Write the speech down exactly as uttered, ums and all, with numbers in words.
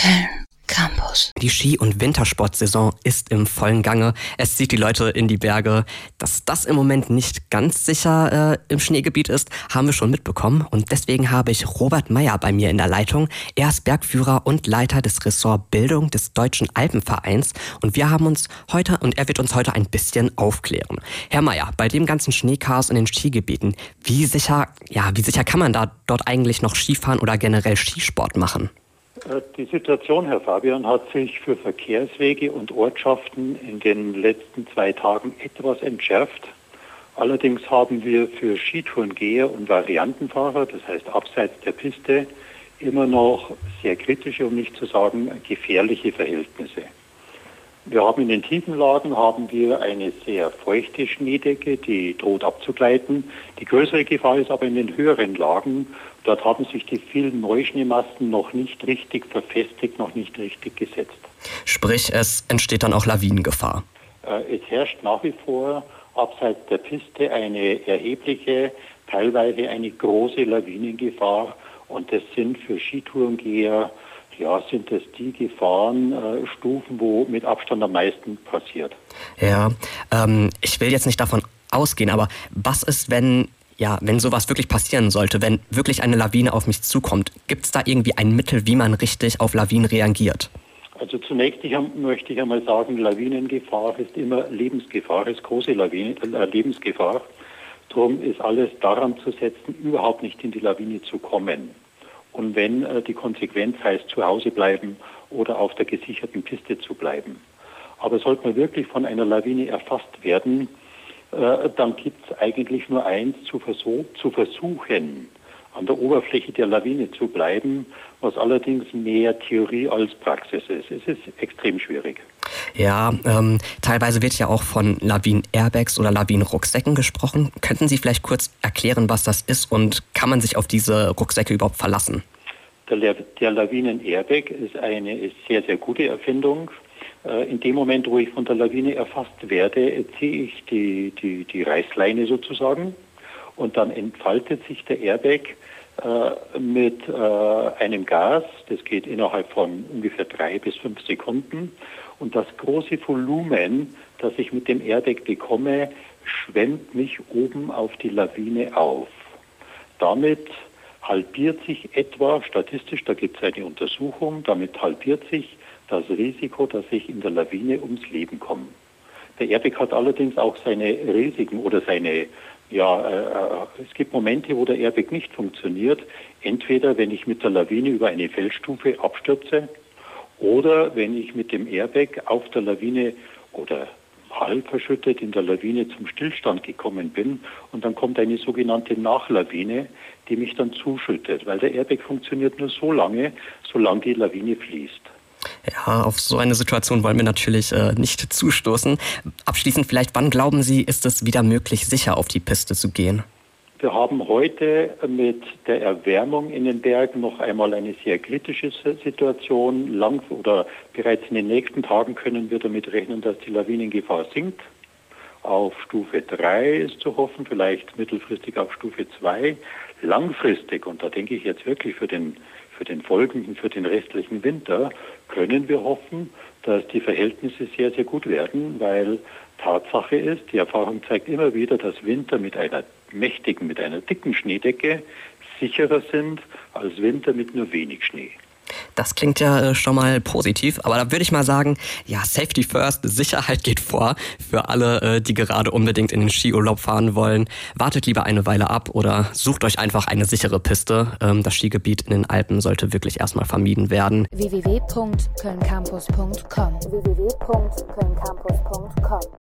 Köln Campus. Die Ski- und Wintersportsaison ist im vollen Gange. Es zieht die Leute in die Berge. Dass das im Moment nicht ganz sicher äh, im Schneegebiet ist, haben wir schon mitbekommen. Und deswegen habe ich Robert Meyer bei mir in der Leitung. Er ist Bergführer und Leiter des Ressort Bildung des Deutschen Alpenvereins. Und wir haben uns heute, und er wird uns heute ein bisschen aufklären. Herr Meyer, bei dem ganzen Schneechaos in den Skigebieten, wie sicher, ja, wie sicher kann man da dort eigentlich noch Skifahren oder generell Skisport machen? Die Situation, Herr Fabian, hat sich für Verkehrswege und Ortschaften in den letzten zwei Tagen etwas entschärft. Allerdings haben wir für Skitourengeher und Variantenfahrer, das heißt abseits der Piste, immer noch sehr kritische, um nicht zu sagen gefährliche Verhältnisse. Wir haben in den tiefen Lagen haben wir eine sehr feuchte Schneedecke, die droht abzugleiten. Die größere Gefahr ist aber in den höheren Lagen. Dort haben sich die vielen Neuschneemassen noch nicht richtig verfestigt, noch nicht richtig gesetzt. Sprich, es entsteht dann auch Lawinengefahr. Es herrscht nach wie vor abseits der Piste eine erhebliche, teilweise eine große Lawinengefahr. Und das sind für Skitourengeher, ja, sind das die Gefahrenstufen, wo mit Abstand am meisten passiert. Ja, ähm, ich will jetzt nicht davon ausgehen, aber was ist, wenn, ja, wenn sowas wirklich passieren sollte, wenn wirklich eine Lawine auf mich zukommt? Gibt es da irgendwie ein Mittel, wie man richtig auf Lawinen reagiert? Also zunächst ich, möchte ich einmal sagen, Lawinengefahr ist immer Lebensgefahr, ist große Lawine, äh, Lebensgefahr. Darum ist alles daran zu setzen, überhaupt nicht in die Lawine zu kommen. Und wenn äh, die Konsequenz heißt, zu Hause bleiben oder auf der gesicherten Piste zu bleiben. Aber sollte man wirklich von einer Lawine erfasst werden, äh, dann gibt es eigentlich nur eins, zu, versuch, zu versuchen, an der Oberfläche der Lawine zu bleiben, was allerdings mehr Theorie als Praxis ist. Es ist extrem schwierig. Ja, ähm, teilweise wird ja auch von Lawinen-Airbags oder Lawinen-Rucksäcken gesprochen. Könnten Sie vielleicht kurz erklären, was das ist und kann man sich auf diese Rucksäcke überhaupt verlassen? Der, der Lawinen-Airbag ist eine sehr, sehr gute Erfindung. Äh, in dem Moment, wo ich von der Lawine erfasst werde, ziehe ich die, die, die Reißleine sozusagen und dann entfaltet sich der Airbag äh, mit äh, einem Gas. Das geht innerhalb von ungefähr drei bis fünf Sekunden. Und das große Volumen, das ich mit dem Airbag bekomme, schwemmt mich oben auf die Lawine auf. Damit halbiert sich etwa, statistisch, da gibt es eine Untersuchung, damit halbiert sich das Risiko, dass ich in der Lawine ums Leben komme. Der Airbag hat allerdings auch seine Risiken oder seine, ja, äh, es gibt Momente, wo der Airbag nicht funktioniert. Entweder, wenn ich mit der Lawine über eine Felsstufe abstürze, oder wenn ich mit dem Airbag auf der Lawine oder halb verschüttet in der Lawine zum Stillstand gekommen bin und dann kommt eine sogenannte Nachlawine, die mich dann zuschüttet, weil der Airbag funktioniert nur so lange, solange die Lawine fließt. Ja, auf so eine Situation wollen wir natürlich äh, nicht zustoßen. Abschließend vielleicht, wann glauben Sie, ist es wieder möglich, sicher auf die Piste zu gehen? Wir haben heute mit der Erwärmung in den Bergen noch einmal eine sehr kritische Situation. Lang oder bereits in den nächsten Tagen können wir damit rechnen, dass die Lawinengefahr sinkt. Auf Stufe drei ist zu hoffen, vielleicht mittelfristig auf Stufe zwei. Langfristig, und da denke ich jetzt wirklich für den, für den folgenden, für den restlichen Winter, können wir hoffen, dass die Verhältnisse sehr, sehr gut werden, weil Tatsache ist, die Erfahrung zeigt immer wieder, dass Winter mit einer mächtigen, mit einer dicken Schneedecke sicherer sind als Winter mit nur wenig Schnee. Das klingt ja äh, schon mal positiv, aber da würde ich mal sagen, ja, Safety first, Sicherheit geht vor für alle, äh, die gerade unbedingt in den Skiurlaub fahren wollen. Wartet lieber eine Weile ab oder sucht euch einfach eine sichere Piste. Ähm, das Skigebiet in den Alpen sollte wirklich erstmal vermieden werden. w w w punkt köln campus punkt com w w w punkt köln campus punkt com